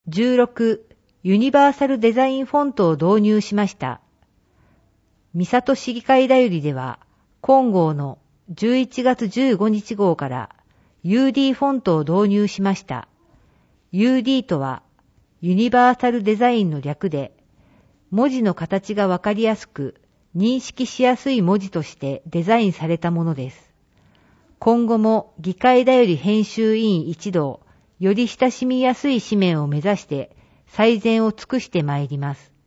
16、ユニバーサルデザインフォントを導入しました。三郷市議会だよりでは、今号の11月15日号から UD フォントを導入しました。UD とは、ユニバーサルデザインの略で、文字の形がわかりやすく、認識しやすい文字としてデザインされたものです。今後も議会だより編集委員一同、より親しみやすい紙面を目指して最善を尽くしてまいります。